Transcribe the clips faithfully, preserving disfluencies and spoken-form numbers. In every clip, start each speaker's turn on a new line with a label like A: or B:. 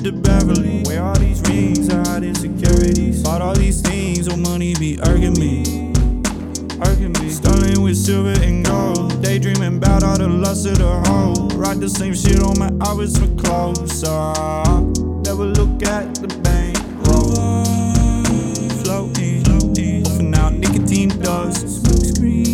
A: straight to Beverly. Wear all these rings, I hide insecurities. Bought all these things, oh money be irking me. Irking me. Stunning with silver and gold. Daydreaming about all the lust of the hoe. Rock the same shit on my outfits for clothes. So I never look at the bank roll. Floating, floating. Puffing out nicotine dust. Smoke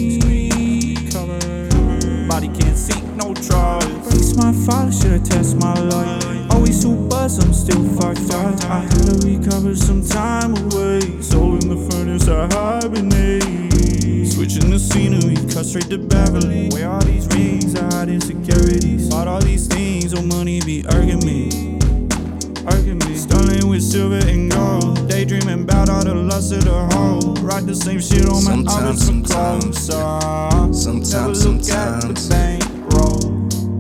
A: screen cover. Body can't see no trust. Breaks my father, should've tested my life. Always too buzzed, I'm still fucked up. I had to recover some time away. Soul in the furnace, I hibernate. Switching the scenery, cut straight to Beverly. Wear all these rings, I hide insecurities. Bought all these things, oh money be irking me. Irking me. Stunning with silver and gold. Daydreaming about all the lust of the hoe. Rock the same shit on my outfits for clothes. So I
B: Sometimes,
A: never look at the
B: sometimes.
A: bank roll.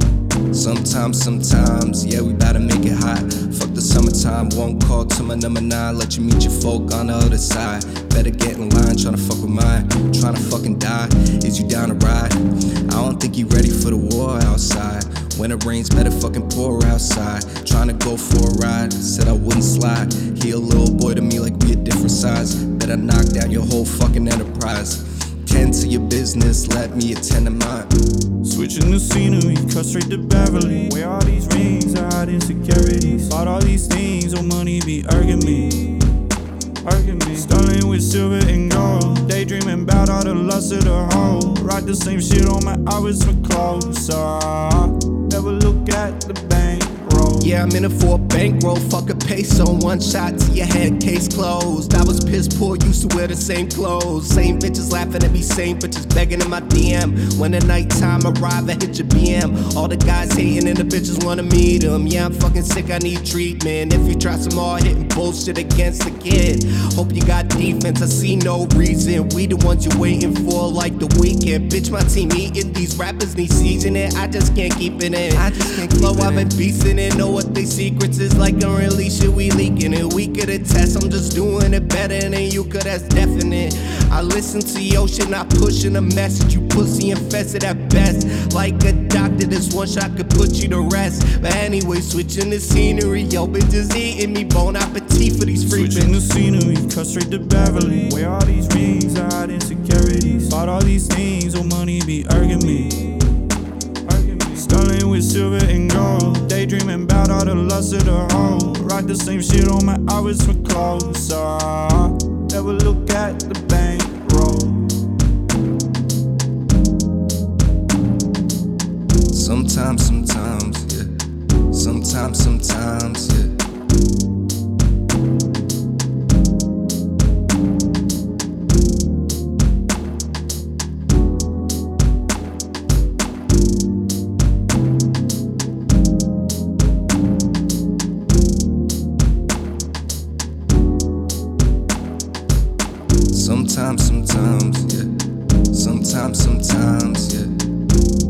B: Sometimes, sometimes, yeah, we gotta make it hot. Fuck the summertime, one call to my number nine. Let you meet your folk on the other side. Better get in line, tryna fuck with mine. Tryna fucking die, is you down to ride? I don't think you ready for the war outside. When it rains, better fucking pour outside. Tryna go for a ride, said I wouldn't slide. He a little boy to me like we a different size. Better knock down your whole fucking enterprise. Tend to your business, let me attend to mine.
A: Switching the scenery, cut straight to Beverly. Wear all these rings, I hide insecurities. Bought all these things, oh money be irking me. Irking me. Stunning with silver and gold. Daydreaming about all the lust of the hoe. Rock the same shit on my outfits for clothes. So I never look at the bank roll.
B: Yeah, I'm in it for a bankroll, fuck a peso, one shot to your head, case closed. I was piss poor, used to wear the same clothes. Same bitches laughing at me, same bitches begging in my D M. When the nighttime arrive, I hit your B M. All the guys hating and the bitches wanna meet them. Yeah, I'm fucking sick, I need treatment. If you try some hard hitting bullshit against the kid, hope you got defense, I see no reason. We the ones you waiting for like the weekend. Bitch, my team eating, these rappers need seasoning. I just can't keep it in. I just can't keep Flow, it I've been beastin' it, know what they secrets is like. Unreleased shit, we leaking it. We could attest, I'm just doing it better than you could, that's definite. I listen to your shit, not pushing a message. You pussy infested at best. Like a doctor, this one shot could put you to rest. But anyway, switching the scenery, yo bitches eating me. Bon appetit for these free
A: Switching the
B: bitches.
A: scenery, cut straight to Beverly. Wear all these rings, I hide insecurities. Bought all these things, oh money be irking me. Irking me. Stunning with silver and gold. Daydreaming about all the lust of the hoe. Rock the same shit on my outfits for clothes. So I never look at the bank roll.
B: Sometimes, sometimes, yeah. Sometimes, sometimes, yeah. Sometimes, sometimes, yeah. Sometimes, sometimes, yeah.